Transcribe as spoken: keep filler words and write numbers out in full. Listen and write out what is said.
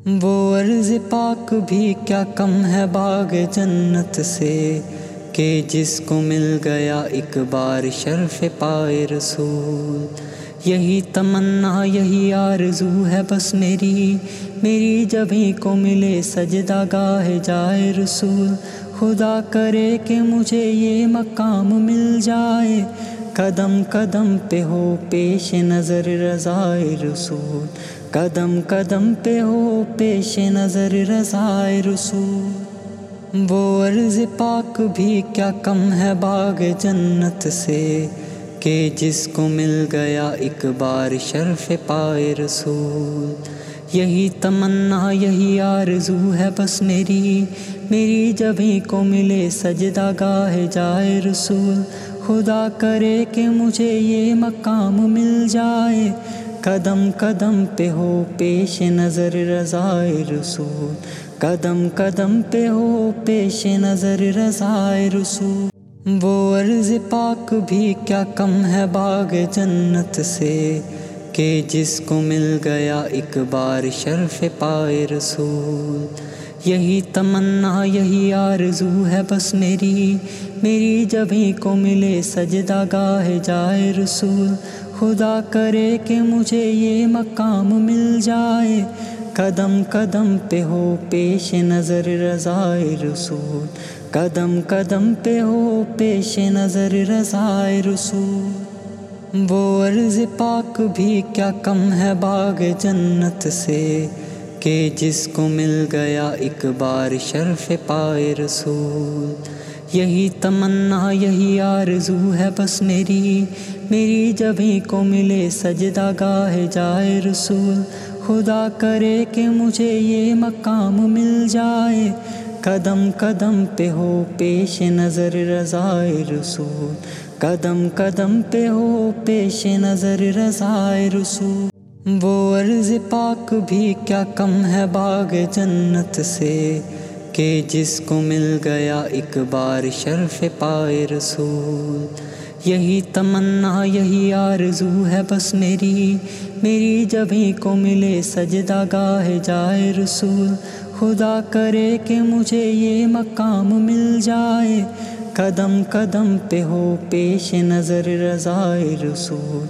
وہ عرض پاک بھی کیا کم ہے باغ جنت سے کہ جس کو مل گیا ایک بار شرف پائے رسول۔ یہی تمنا یہی آرزو ہے بس میری، میری جبیں کو ملے سجدہ گاہ جائے رسول۔ خدا کرے کہ مجھے یہ مقام مل جائے، قدم قدم پہ ہو پیش نظر رضائے رسول، قدم قدم پہ ہو پیش نظر رضائے رسول۔ وہ عرض پاک بھی کیا کم ہے باغ جنت سے کہ جس کو مل گیا ایک بار شرف پائے رسول۔ یہی تمنا یہی آرزو ہے بس میری، میری جبیں کو ملے سجدہ گاہ جائے رسول۔ خدا کرے کہ مجھے یہ مقام مل جائے، قدم قدم پہ ہو پیش نظر رضائے رسول، قدم قدم پہ ہو پیش نظر رضائے رسول۔ وہ عرض پاک بھی کیا کم ہے باغ جنت سے کہ جس کو مل گیا ایک بار شرف پائے رسول۔ یہی تمنا یہی آرزو ہے بس میری، میری جبیں کو ملے سجدہ گاہ جائے رسول۔ خدا کرے کہ مجھے یہ مقام مل جائے، قدم قدم پہ ہو پیش نظر رضائے رسول، قدم قدم پہ ہو پیش نظر رضائے رسول۔ وہ عرض پاک بھی کیا کم ہے باغ جنت سے کہ جس کو مل گیا ایک بار شرف پائے رسول۔ یہی تمنا یہی آرزو ہے بس میری، میری جبیں کو ملے سجدہ گاہ جائے رسول۔ خدا کرے کہ مجھے یہ مقام مل جائے، قدم قدم پہ ہو پیش نظر رضائے رسول، قدم قدم پہ ہو پیش نظر رضائے رسول۔ وہ عرض پاک بھی کیا کم ہے باغ جنت سے کہ جس کو مل گیا ایک بار شرف پائے رسول۔ یہی تمنا یہی آرزو ہے بس میری، میری جبیں کو ملے سجدہ گاہ جائے رسول۔ خدا کرے کہ مجھے یہ مقام مل جائے، قدم قدم پہ ہو پیش نظر رضائے رسول۔